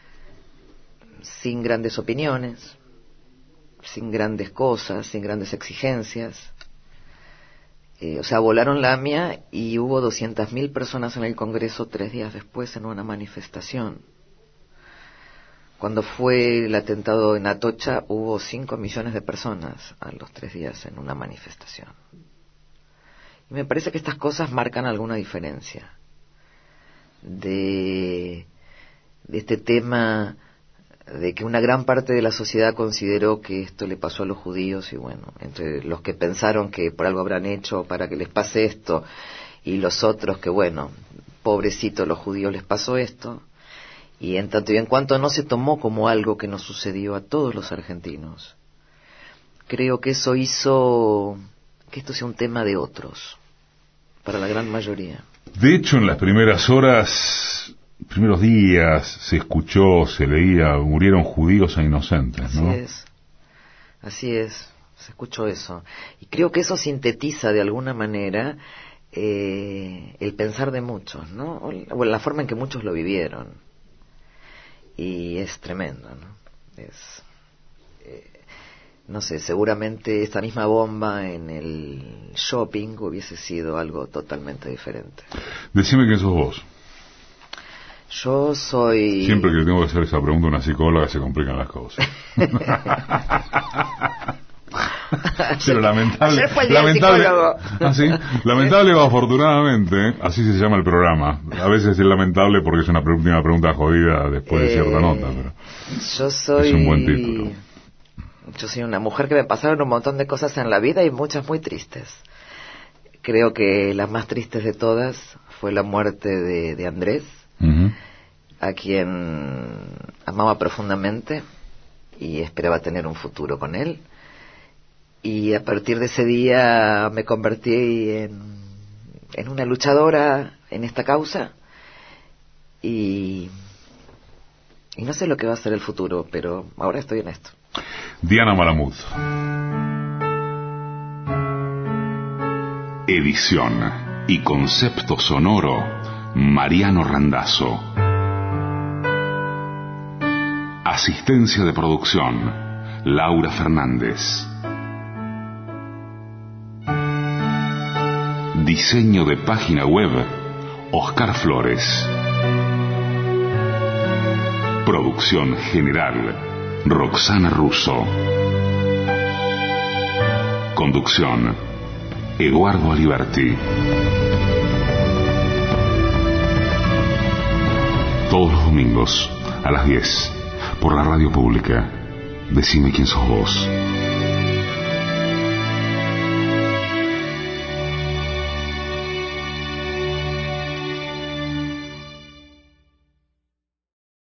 sin grandes opiniones, sin grandes cosas, sin grandes exigencias. O sea, volaron la AMIA y hubo 200.000 personas en el Congreso 3 días después en una manifestación. Cuando fue el atentado en Atocha hubo 5 millones de personas a los 3 días en una manifestación. Y me parece que estas cosas marcan alguna diferencia de este tema de que una gran parte de la sociedad consideró que esto le pasó a los judíos, y bueno, entre los que pensaron que por algo habrán hecho para que les pase esto, y los otros que bueno, pobrecitos los judíos les pasó esto, y en tanto y en cuanto no se tomó como algo que nos sucedió a todos los argentinos, creo que eso hizo que esto sea un tema de otros, para la gran mayoría. De hecho, en las primeros días, se escuchó, se leía, murieron judíos e inocentes, ¿no? Así es, se escuchó eso. Y creo que eso sintetiza de alguna manera el pensar de muchos, ¿no? O la forma en que muchos lo vivieron. Y es tremendo, ¿no? No sé, seguramente esta misma bomba en el shopping hubiese sido algo totalmente diferente. Decime quién sos vos. Yo soy... Siempre que tengo que hacer esa pregunta a una psicóloga se complican las cosas. Pero lamentable o afortunadamente, así se llama el programa. A veces es lamentable porque es una pregunta jodida después de cierta nota, pero es un buen título. Yo soy una mujer que me pasaron un montón de cosas en la vida y muchas muy tristes. Creo que la más tristes de todas fue la muerte de Andrés, a quien amaba profundamente y esperaba tener un futuro con él. Y a partir de ese día me convertí en una luchadora en esta causa y no sé lo que va a ser el futuro, pero ahora estoy en esto. Diana Malamud. Edición y concepto sonoro, Mariano Randazzo. Asistencia de producción, Laura Fernández. Diseño de página web, Oscar Flores. Producción general, Roxana Russo. Conducción, Eduardo Aliberti. Todos los domingos a las 10 por la radio pública. Decime quién sos vos.